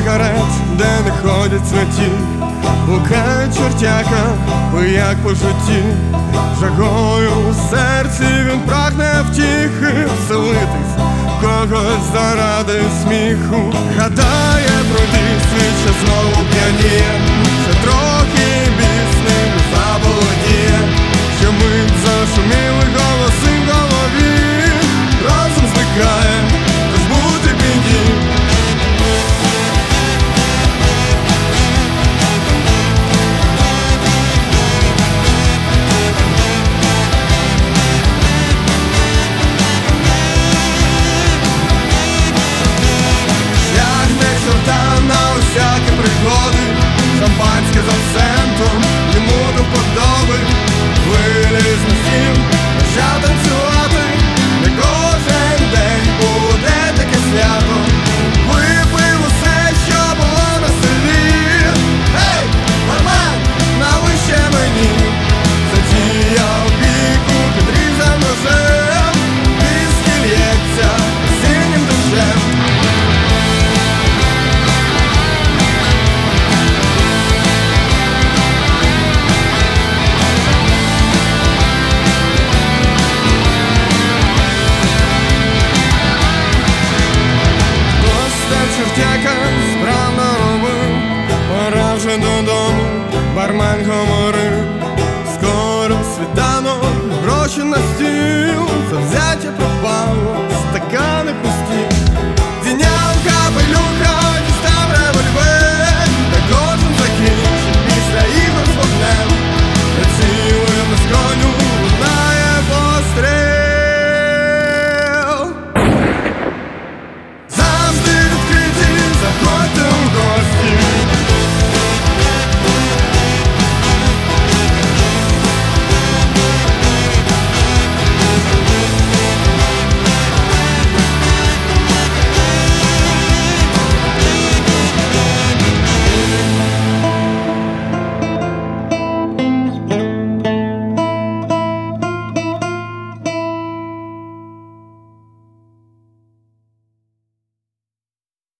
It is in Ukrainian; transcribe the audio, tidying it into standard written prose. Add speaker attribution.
Speaker 1: сигарет, де не ходять святі, блукає чортяка, пияк по житті, жагою у серці він прагне втіхи, вселитись в когось заради сміху. Гадає про дійсний, що знову п'яніє, ще трохи бісним заволодіє, що мить зашуміли голоси в голові, розум зникає, тож бути біді. Всякі пригоди, шампанське з абсентом, йому до вподоби, виліз на стіл, почав танцювати, не кожен день буде таке свято. Випив усе, що було на селі. Гей, бармен, налий ще мені. Затіяв бійку, підрізав ножем, віскі лється синім дощем. Чортяка справно робив, пора вже додому, бармен говорив.